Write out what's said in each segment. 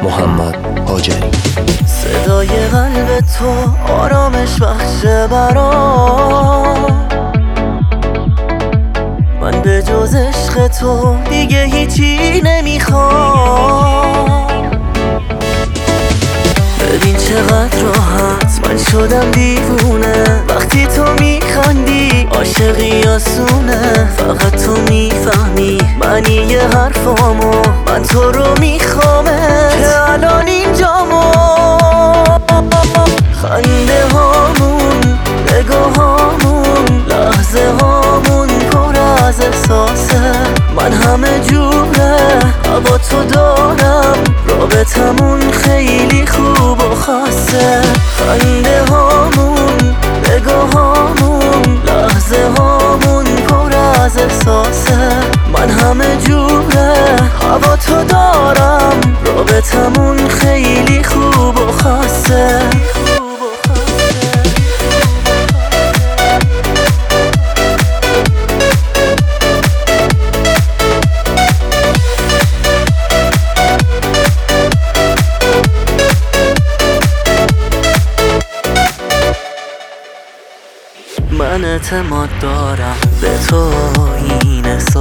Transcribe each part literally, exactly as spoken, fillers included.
محمد هاجری. صدای قلب تو آرامش بخشه برام، من به جز عشق تو دیگه هیچی نمیخوام. ببین چقدر راحت من شدم دیوونه، وقتی تو میخندی عاشقی آسونه. فقط تو میفهمی معنی یه حرفامو، من تو رو میخوامه که الان اینجامو. خنده هامون، نگاه هامون، لحظه هامون پر از احساسه. من همه جوره هوا تو دارم، رابطمون خیلی خوب و خاصه. خنده هامون، نگاه هامون، لحظه هامون پر از احساسه. من همه جوره هوا تو دارم، رابطمون خیلی خوب و خاصه. من اعتماد دارم به تو این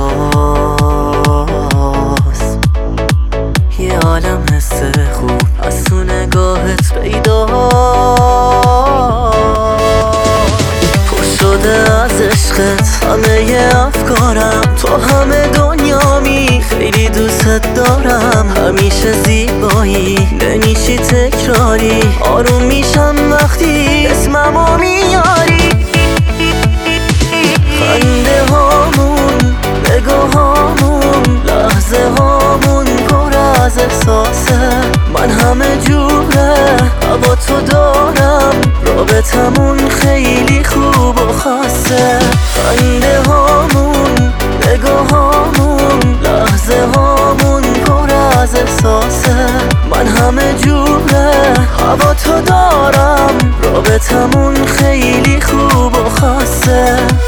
احساس، یه عالم حس خوب از تو نگاهت پیدا. پر شده از عشقت همه افکارم، تو همه دنیامی خیلی دوست دارم. همیشه زیبایی نمیشی تکراری، آروم میشم وقتی اسممو میاری. خنده هامون، نگاه هامون، لحظه هامون پر از احساسه. من همه جوره هوا تو دارم، رابطمون خیلی خوب و خاصه. خنده هامون، نگاه هامون، لحظه هامون پر از احساسه. من همه جوره هوا تو دارم، رابطمون خیلی خوب و خاصه.